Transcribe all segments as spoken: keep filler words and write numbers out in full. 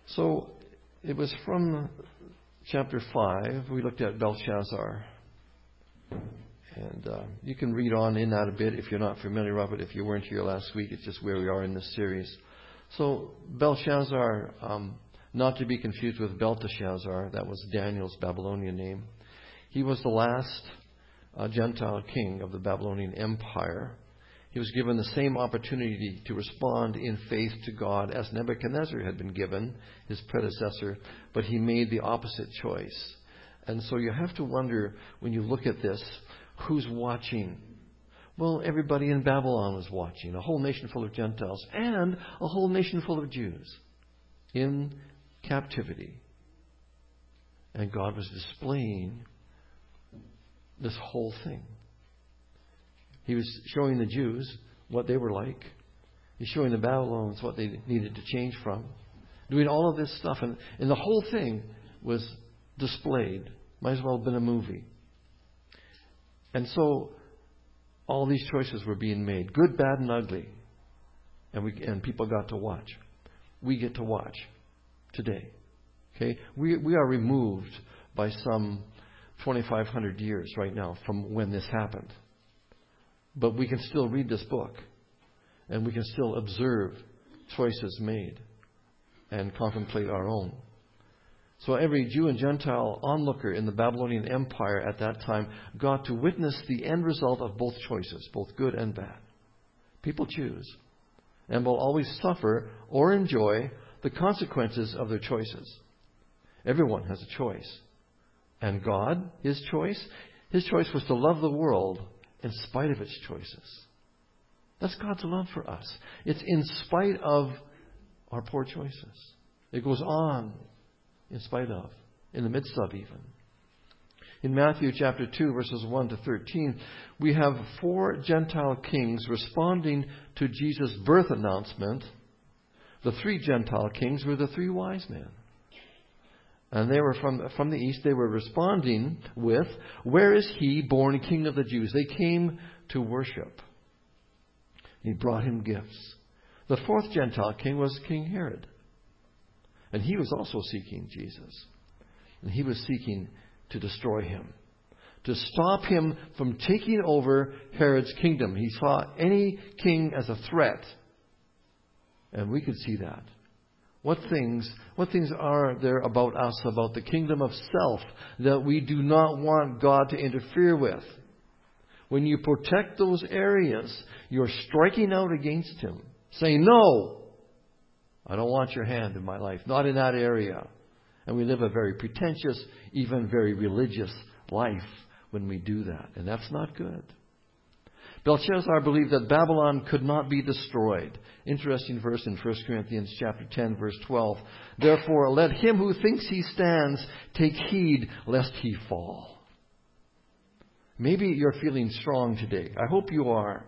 So it was from chapter five. We looked at Belshazzar. And uh, you can read on in that a bit if you're not familiar with it. If you weren't here last week, it's just where we are in this series. So Belshazzar, um, not to be confused with Belteshazzar, that was Daniel's Babylonian name. He was the last uh, Gentile king of the Babylonian Empire. He was given the same opportunity to respond in faith to God as Nebuchadnezzar had been given, his predecessor, but he made the opposite choice. And so you have to wonder, when you look at this, who's watching? Well, everybody in Babylon was watching. A whole nation full of Gentiles and a whole nation full of Jews in captivity. And God was displaying this whole thing. He was showing the Jews what they were like. He's showing the Babylonians what they needed to change from. Doing all of this stuff. And, and the whole thing was displayed. Might as well have been a movie. And so all these choices were being made. Good, bad, and ugly. And we and people got to watch. We get to watch today. Okay? We we are removed by some twenty-five hundred years right now from when this happened. But we can still read this book. And we can still observe choices made. And contemplate our own. So every Jew and Gentile onlooker in the Babylonian Empire at that time got to witness the end result of both choices, both good and bad. People choose and will always suffer or enjoy the consequences of their choices. Everyone has a choice. And God, His choice, His choice was to love the world in spite of its choices. That's God's love for us. It's in spite of our poor choices. It goes on. In spite of, in the midst of even. In Matthew chapter two, verses one to thirteen, we have four Gentile kings responding to Jesus' birth announcement. The three Gentile kings were the three wise men. And they were from, from the east. They were responding with, "Where is he born King of the Jews?" They came to worship. He brought him gifts. The fourth Gentile king was King Herod. And he was also seeking Jesus. And he was seeking to destroy him. To stop him from taking over Herod's kingdom. He saw any king as a threat. And we could see that. What things, what things are there about us, about the kingdom of self, that we do not want God to interfere with? When you protect those areas, you're striking out against Him. Saying, no! I don't want your hand in my life. Not in that area. And we live a very pretentious, even very religious life when we do that. And that's not good. Belshazzar believed that Babylon could not be destroyed. Interesting verse in First Corinthians chapter ten, verse twelve. Therefore, let him who thinks he stands take heed lest he fall. Maybe you're feeling strong today. I hope you are.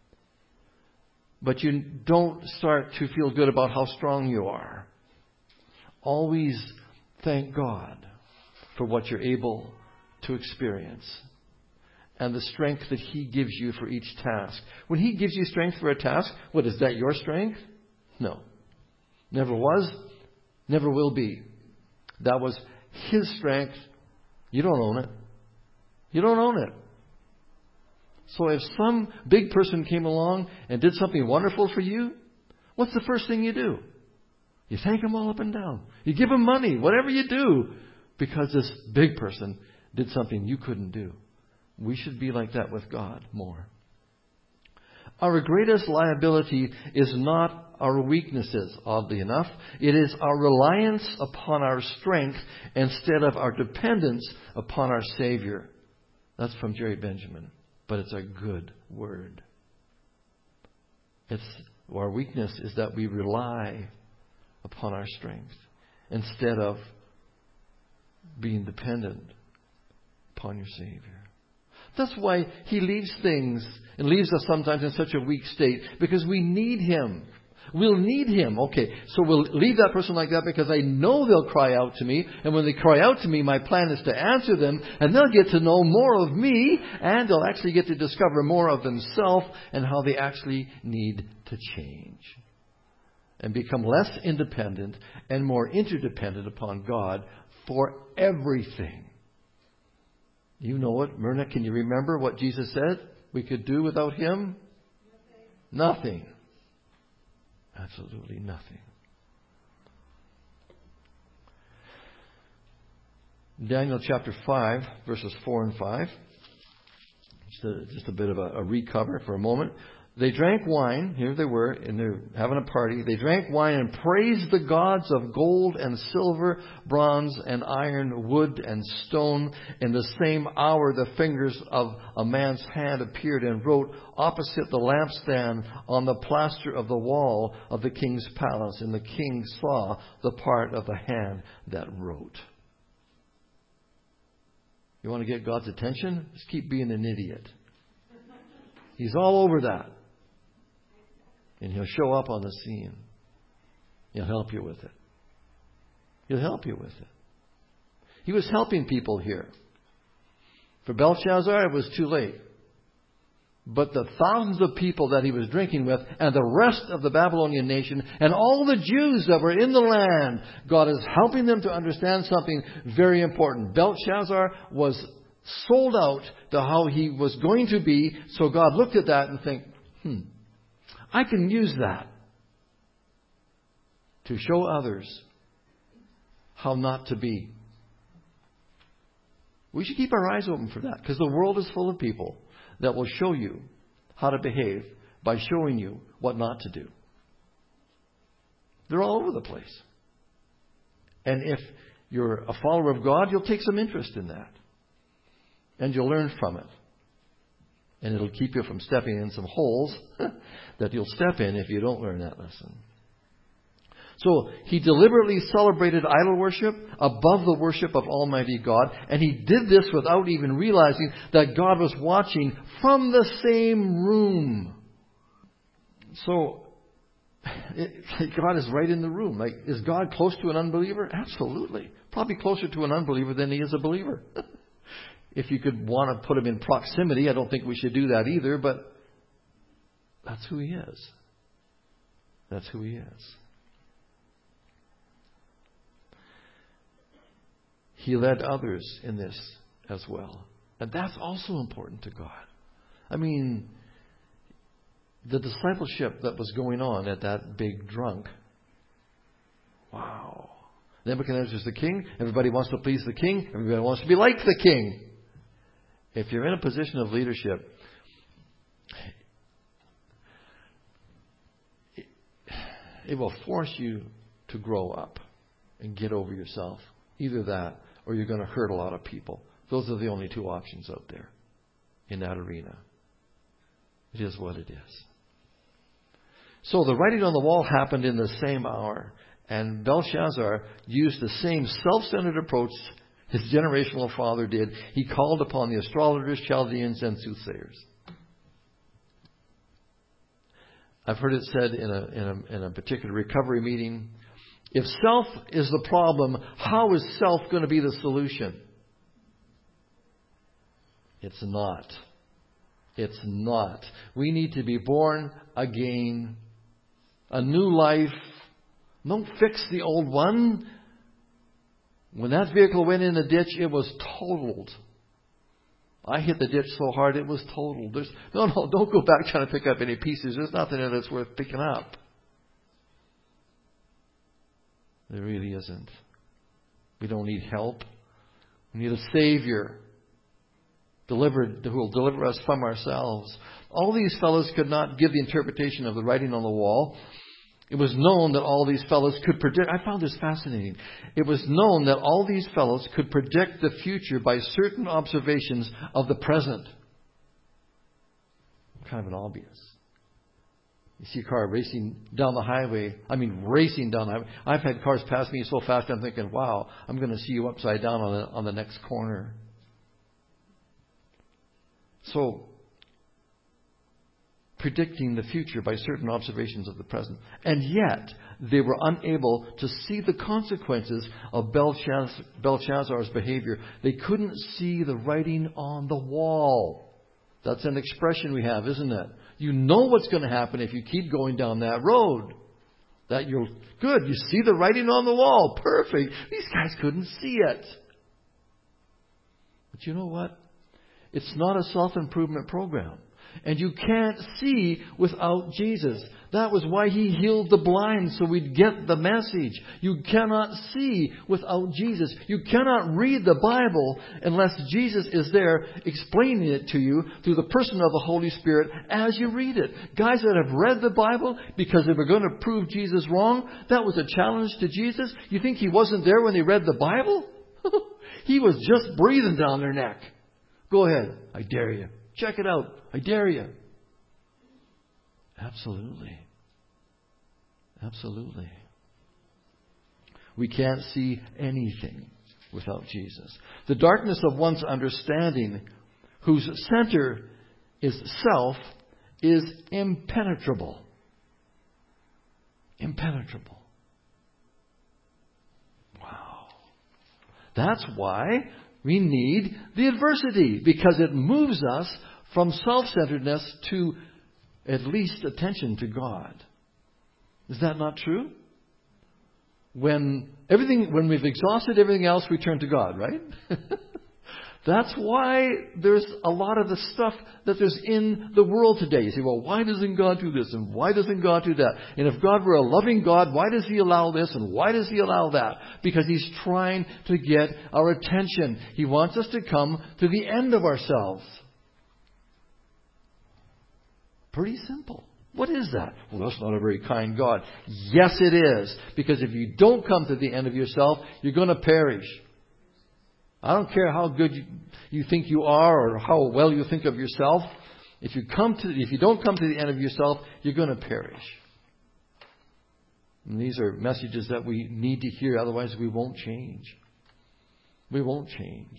But you don't start to feel good about how strong you are. Always thank God for what you're able to experience. And the strength that He gives you for each task. When He gives you strength for a task, what, is that your strength? No. Never was. Never will be. That was His strength. You don't own it. You don't own it. So if some big person came along and did something wonderful for you, what's the first thing you do? You thank him all up and down. You give him money, whatever you do, because this big person did something you couldn't do. We should be like that with God more. Our greatest liability is not our weaknesses, oddly enough. It is our reliance upon our strength instead of our dependence upon our Savior. That's from Jerry Benjamin. But it's a good word. It's our weakness is that we rely upon our strength instead of being dependent upon your Savior. That's why He leaves things and leaves us sometimes in such a weak state, because we need Him. We'll need Him. Okay, so we'll leave that person like that because I know they'll cry out to me. And when they cry out to me, my plan is to answer them. And they'll get to know more of me. And they'll actually get to discover more of themselves and how they actually need to change. and become less independent and more interdependent upon God for everything. You know it. Myrna, can you remember what Jesus said we could do without Him? Nothing. Absolutely nothing. Daniel chapter five, verses four and five. Just a, just a bit of a, a recover for a moment. They drank wine. Here they were, and they're having a party. They drank wine and praised the gods of gold and silver, bronze and iron, wood and stone. In the same hour, the fingers of a man's hand appeared and wrote opposite the lampstand on the plaster of the wall of the king's palace. And the king saw the part of the hand that wrote. You want to get God's attention? Just keep being an idiot. He's all over that. And He'll show up on the scene. He'll help you with it. He'll help you with it. He was helping people here. For Belshazzar, it was too late. But the thousands of people that he was drinking with, and the rest of the Babylonian nation, and all the Jews that were in the land, God is helping them to understand something very important. Belshazzar was sold out to how he was going to be, so God looked at that and think, hmm, I can use that to show others how not to be. We should keep our eyes open for that, because the world is full of people that will show you how to behave by showing you what not to do. They're all over the place. And if you're a follower of God, you'll take some interest in that. And you'll learn from it. And it'll keep you from stepping in some holes that you'll step in if you don't learn that lesson. So he deliberately celebrated idol worship above the worship of Almighty God. And he did this without even realizing that God was watching from the same room. So it, God is right in the room. Like, is God close to an unbeliever? Absolutely. Probably closer to an unbeliever than He is a believer. If you could want to put Him in proximity, I don't think we should do that either. But that's who He is. That's who He is. He led others in this as well. And that's also important to God. I mean, the discipleship that was going on at that big drunk. Wow. Nebuchadnezzar's the king. Everybody wants to please the king. Everybody wants to be like the king. If you're in a position of leadership, it, it will force you to grow up and get over yourself. Either that, or you're going to hurt a lot of people. Those are the only two options out there in that arena. It is what it is. So the writing on the wall happened in the same hour. And Belshazzar used the same self-centered approach his generational father did. He called upon the astrologers, Chaldeans, and soothsayers. I've heard it said in a, in a, in a particular recovery meeting, if self is the problem, how is self going to be the solution? It's not. It's not. We need to be born again. A new life. Don't fix the old one. When that vehicle went in the ditch, it was totaled. I hit the ditch so hard it was totaled. There's, no, no, don't go back trying to pick up any pieces. There's nothing in it that's worth picking up. There really isn't. We don't need help. We need a Savior delivered, who will deliver us from ourselves. All these fellows could not give the interpretation of the writing on the wall. It was known that all these fellows could predict. I found this fascinating. It was known that all these fellows could predict the future by certain observations of the present. Kind of an obvious. You see a car racing down the highway. I mean, racing down the highway. I've had cars pass me so fast I'm thinking, wow, I'm going to see you upside down on the, on the next corner. So, predicting the future by certain observations of the present. And yet, they were unable to see the consequences of Belshazzar, Belshazzar's behavior. They couldn't see the writing on the wall. That's an expression we have, isn't it? You know what's going to happen if you keep going down that road. That you're good. You see the writing on the wall. Perfect. These guys couldn't see it. But you know what? It's not a self-improvement program. And you can't see without Jesus. That was why He healed the blind, so we'd get the message. You cannot see without Jesus. You cannot read the Bible unless Jesus is there explaining it to you through the person of the Holy Spirit as you read it. Guys that have read the Bible because they were going to prove Jesus wrong, that was a challenge to Jesus. You think He wasn't there when they read the Bible? He was just breathing down their neck. Go ahead. I dare you. Check it out. I dare you. Absolutely. Absolutely. We can't see anything without Jesus. The darkness of one's understanding, whose center is self, is impenetrable. Impenetrable. Wow. That's why we need the adversity, because it moves us from self-centeredness to at least attention to God. Is that not true? When everything, when we've exhausted everything else, we turn to God, right? That's why there's a lot of the stuff that there's in the world today. You say, well, why doesn't God do this? And why doesn't God do that? And if God were a loving God, why does He allow this? And why does He allow that? Because He's trying to get our attention. He wants us to come to the end of ourselves. Pretty simple. What is that? Well, that's not a very kind God. Yes, it is. Because if you don't come to the end of yourself, you're going to perish. I don't care how good you, you think you are or how well you think of yourself. If you come to, if you don't come to the end of yourself, you're going to perish. And these are messages that we need to hear. Otherwise, we won't change. We won't change.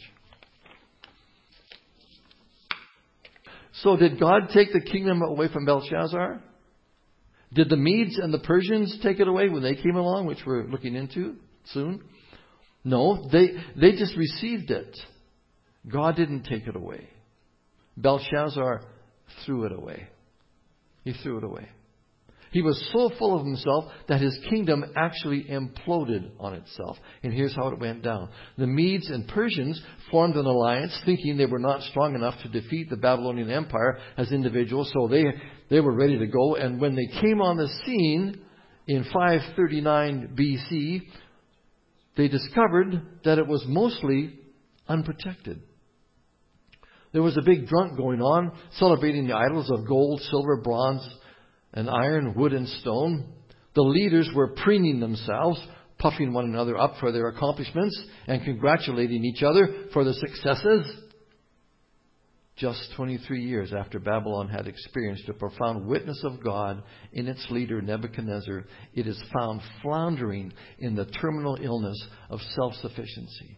So did God take the kingdom away from Belshazzar? Did the Medes and the Persians take it away when they came along, which we're looking into soon? No, they, they just received it. God didn't take it away. Belshazzar threw it away. He threw it away. He was so full of himself that his kingdom actually imploded on itself. And here's how it went down. The Medes and Persians formed an alliance thinking they were not strong enough to defeat the Babylonian Empire as individuals. So they, they were ready to go. And when they came on the scene in five thirty-nine B C, they discovered that it was mostly unprotected. There was a big drunk going on, celebrating the idols of gold, silver, bronze, and iron, wood, and stone. The leaders were preening themselves, puffing one another up for their accomplishments, and congratulating each other for their successes. Just twenty-three years after Babylon had experienced a profound witness of God in its leader Nebuchadnezzar, it is found floundering in the terminal illness of self-sufficiency.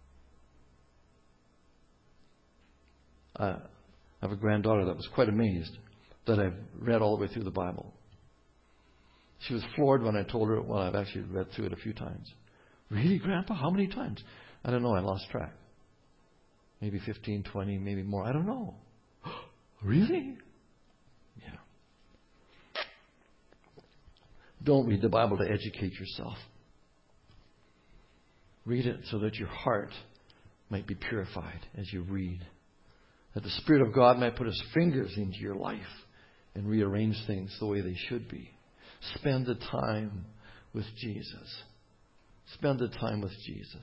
I have a granddaughter that was quite amazed that I've read all the way through the Bible. She was floored when I told her, well, I've actually read through it a few times. Really, Grandpa? How many times? I don't know. I lost track. Maybe fifteen, twenty, maybe more. I don't know. Really? Yeah. Don't read the Bible to educate yourself. Read it so that your heart might be purified as you read. That the Spirit of God might put His fingers into your life and rearrange things the way they should be. Spend the time with Jesus. Spend the time with Jesus.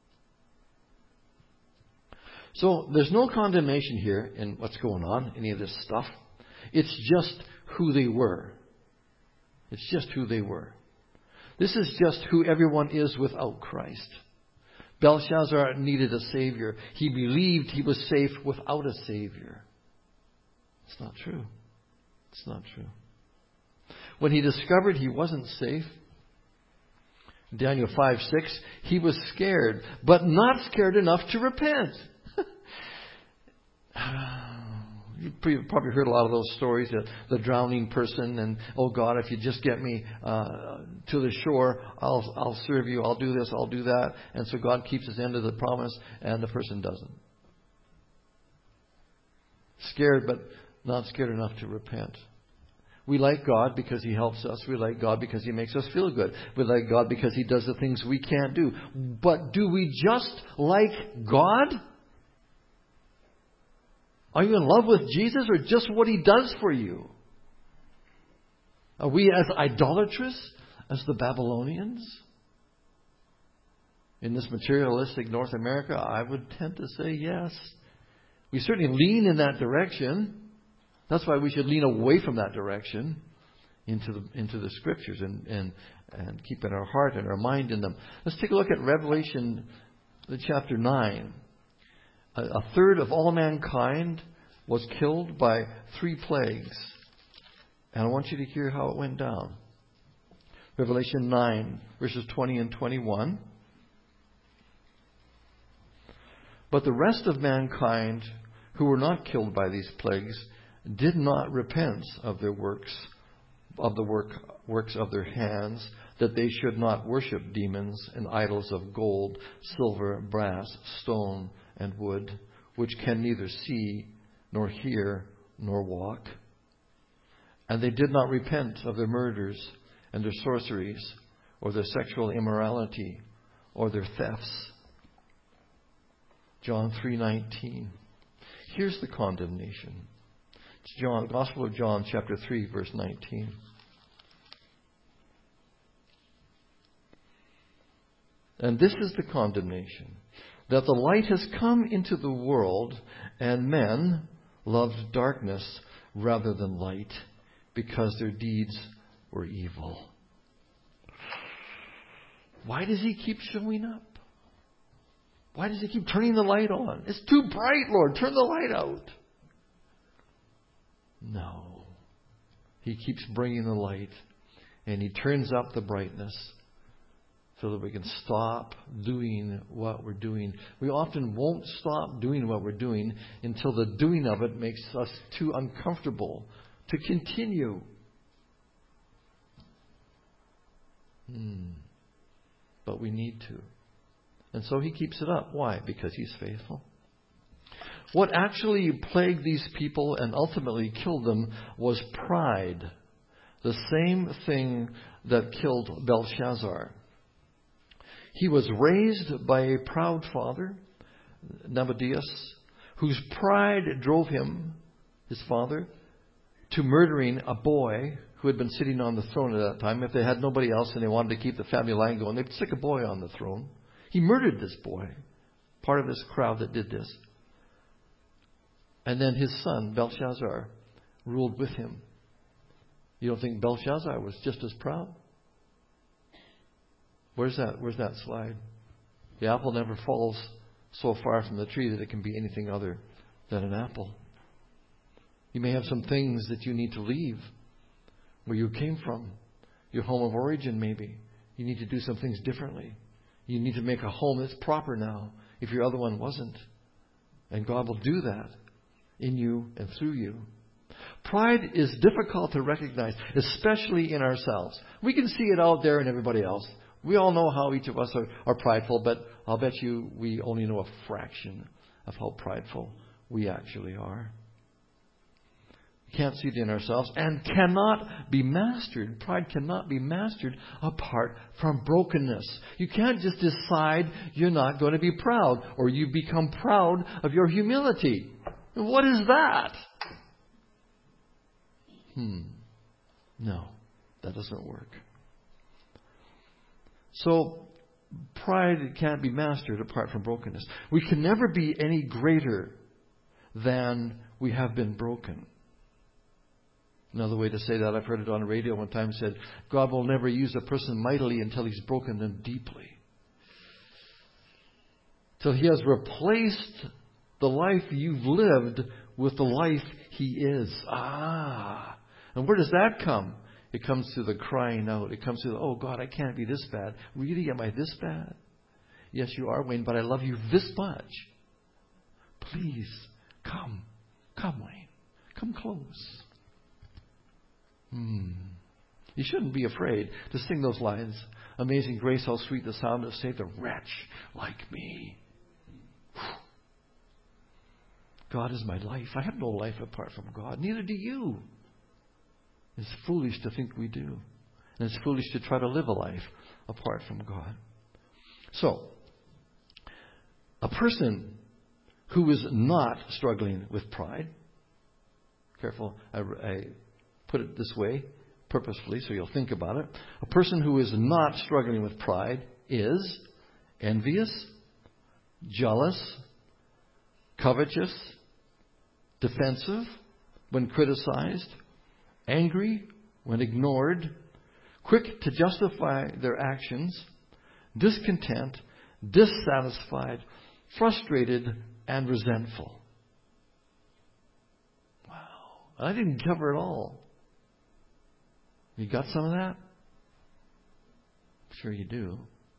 So there's no condemnation here in what's going on, any of this stuff. It's just who they were. It's just who they were. This is just who everyone is without Christ. Belshazzar needed a Savior. He believed he was safe without a Savior. It's not true. It's not true. When he discovered he wasn't safe, Daniel five six, he was scared, but not scared enough to repent. You've probably heard a lot of those stories, the, the drowning person, and, oh God, if you just get me uh, to the shore, I'll, I'll serve you, I'll do this, I'll do that. And so God keeps his end of the promise, and the person doesn't. Scared, but not scared enough to repent. We like God because He helps us. We like God because He makes us feel good. We like God because He does the things we can't do. But do we just like God? Are you in love with Jesus or just what He does for you? Are we as idolatrous as the Babylonians? In this materialistic North America, I would tend to say yes. We certainly lean in that direction. That's why we should lean away from that direction into the into the Scriptures and, and, and keep in our heart and our mind in them. Let's take a look at Revelation chapter nine. A, a third of all mankind was killed by three plagues. And I want you to hear how it went down. Revelation nine, verses twenty and twenty-one. But the rest of mankind who were not killed by these plagues did not repent of their works, of the work, works of their hands, that they should not worship demons and idols of gold, silver, brass, stone, and wood, which can neither see, nor hear, nor walk. And they did not repent of their murders, and their sorceries, or their sexual immorality, or their thefts. John three nineteen. Here's the condemnation. It's John, Gospel of John, chapter three, verse nineteen. And this is the condemnation, that the light has come into the world, and men loved darkness rather than light, because their deeds were evil. Why does He keep showing up? Why does He keep turning the light on? It's too bright, Lord. Turn the light out. No. He keeps bringing the light, and He turns up the brightness so that we can stop doing what we're doing. We often won't stop doing what we're doing until the doing of it makes us too uncomfortable to continue. Hmm. But we need to. And so He keeps it up. Why? Because He's faithful. What actually plagued these people and ultimately killed them was pride. The same thing that killed Belshazzar. He was raised by a proud father, Nabonidus, whose pride drove him, his father, to murdering a boy who had been sitting on the throne at that time. If they had nobody else and they wanted to keep the family line going, they'd stick a boy on the throne. He murdered this boy, part of this crowd that did this. And then his son, Belshazzar, ruled with him. You don't think Belshazzar was just as proud? Where's that? Where's that slide? The apple never falls so far from the tree that it can be anything other than an apple. You may have some things that you need to leave where you came from, your home of origin maybe. You need to do some things differently. You need to make a home that's proper now if your other one wasn't. And God will do that in you and through you. Pride is difficult to recognize, especially in ourselves. We can see it out there in everybody else. We all know how each of us are, are prideful, but I'll bet you we only know a fraction of how prideful we actually are. We can't see it in ourselves and cannot be mastered. Pride cannot be mastered apart from brokenness. You can't just decide you're not going to be proud, or you become proud of your humility. What is that? Hmm. No, that doesn't work. So, pride can't be mastered apart from brokenness. We can never be any greater than we have been broken. Another way to say that, I've heard it on the radio one time, said, God will never use a person mightily until He's broken them deeply. Till He has replaced the life you've lived with the life He is. Ah. And where does that come? It comes through the crying out. It comes through, the, oh God, I can't be this bad. Really? Am I this bad? Yes, you are, Wayne, but I love you this much. Please, come. Come, Wayne. Come close. Hmm. You shouldn't be afraid to sing those lines. Amazing grace, how sweet the sound that saved a wretch like me. God is my life. I have no life apart from God. Neither do you. It's foolish to think we do. And it's foolish to try to live a life apart from God. So, a person who is not struggling with pride, careful, I, I put it this way purposefully so you'll think about it. A person who is not struggling with pride is envious, jealous, covetous, defensive when criticized, angry when ignored, quick to justify their actions, discontent, dissatisfied, frustrated, and resentful. Wow. I didn't cover it all. You got some of that? I'm sure you do.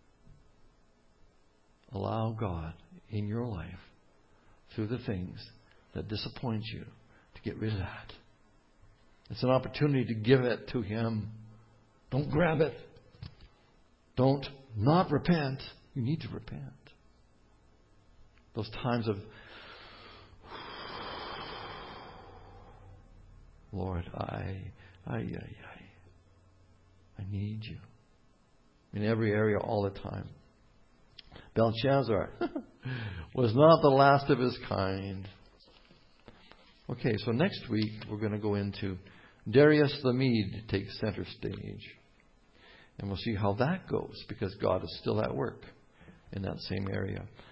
Allow God in your life, through the things that disappoint you, to get rid of that. It's an opportunity to give it to Him. Don't grab it. Don't not repent. You need to repent. Those times of, Lord, I, I, I, I, I need you. In every area, all the time. Belshazzar was not the last of his kind. Okay, so next week we're going to go into Darius the Mede takes center stage. And we'll see how that goes, because God is still at work in that same area.